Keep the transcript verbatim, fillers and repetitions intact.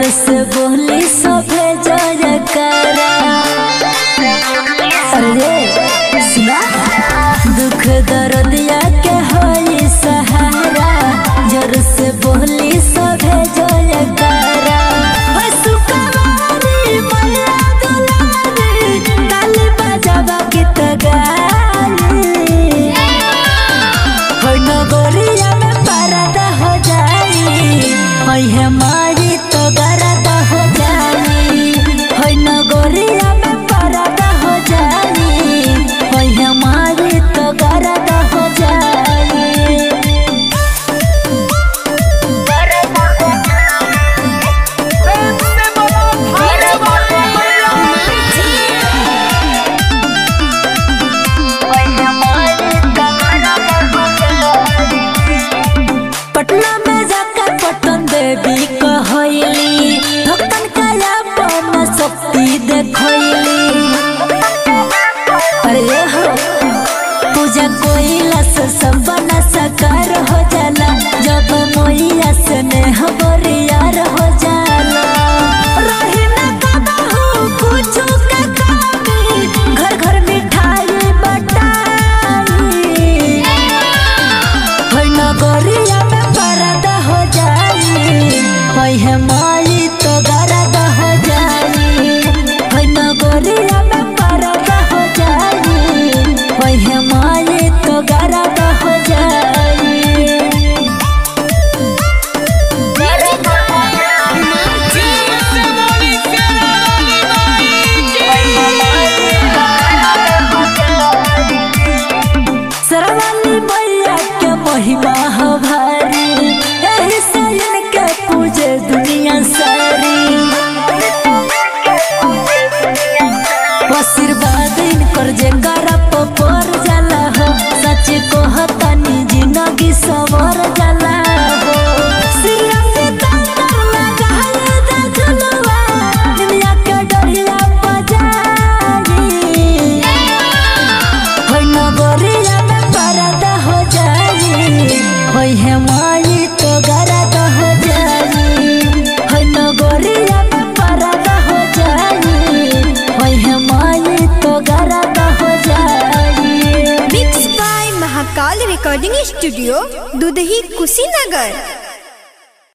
से बोली सभे जयकारा। अरे सुना दुख दर्दिया के होई सहारा, जोर से बोली सभे जयकारा। सुकवारी मैया दुलारी, ताल बजावा गीत गाई, होई नगरिया में परदा हो जाई, होई हमारी तो गरदा हो जाई, होई नगरिया में परदा हो जाई, होई हमारी तो गरदा हो जाई। पटना में जाकर पटन देवी कहली, भक्तन का अपन शक्ति देखली। अरे हो पूजा कोइला से सब बना साकार हो जाला, जब मोइया से नेह बरियार हो जाला। रही ना कबहू कुछु के कमी, घर घर मिठाई बटाई, होई नगरिया में परदा हो जाई, होई हमारी तो गरदा हो जाई, होई नगरिया में परदा हो जाई, होई हमारी तो गरदा हो जाई। सरवाली मैया के महिमा हो भारी, यही से इनके पूजे दुनिया सारी। आशीर्वाद इनकर जेकरा पर जाला हो, सच कहतानी जिंदगी सवर जाला हो। सिया पे तांदर लगाए दे झुलवा, दुनिया के डरिया बजाई, होई नगरिया में परदा हो जाई, होई हमारी तो गरदा हो जाई, होई नगरिया में परदा हो जाई, होई हमारी तो गरदा हो जाई। Mix by Mahakal recording studio, Dudhahi Kushinagar.